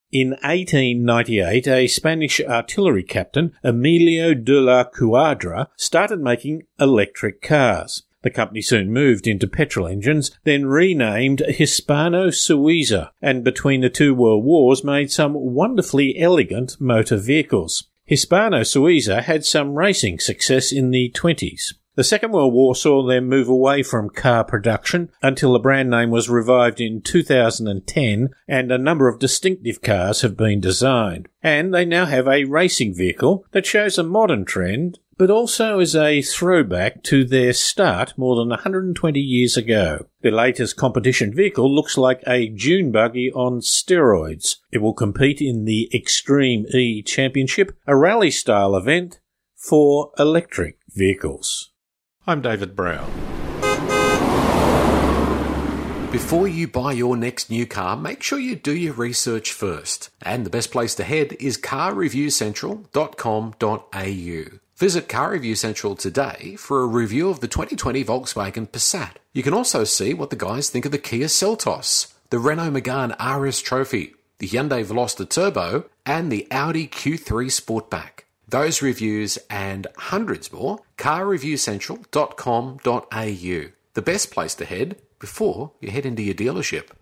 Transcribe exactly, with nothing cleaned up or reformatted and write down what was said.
In eighteen ninety-eight, a Spanish artillery captain, Emilio de la Cuadra, started making electric cars. The company soon moved into petrol engines, then renamed Hispano-Suiza, and between the two world wars made some wonderfully elegant motor vehicles. Hispano-Suiza had some racing success in the twenties. The Second World War saw them move away from car production until the brand name was revived in two thousand ten, and a number of distinctive cars have been designed. And they now have a racing vehicle that shows a modern trend, but also is a throwback to their start more than one hundred twenty years ago. Their latest competition vehicle looks like a dune buggy on steroids. It will compete in the Extreme E Championship, a rally-style event for electric vehicles. I'm David Brown. Before you buy your next new car, make sure you do your research first. And the best place to head is car review central dot com dot a u. Visit Car Review Central today for a review of the twenty twenty Volkswagen Passat. You can also see what the guys think of the Kia Seltos, the Renault Megane R S Trophy, the Hyundai Veloster Turbo, and the Audi Q three Sportback. Those reviews and hundreds more, car review central dot com dot a u. The best place to head before you head into your dealership.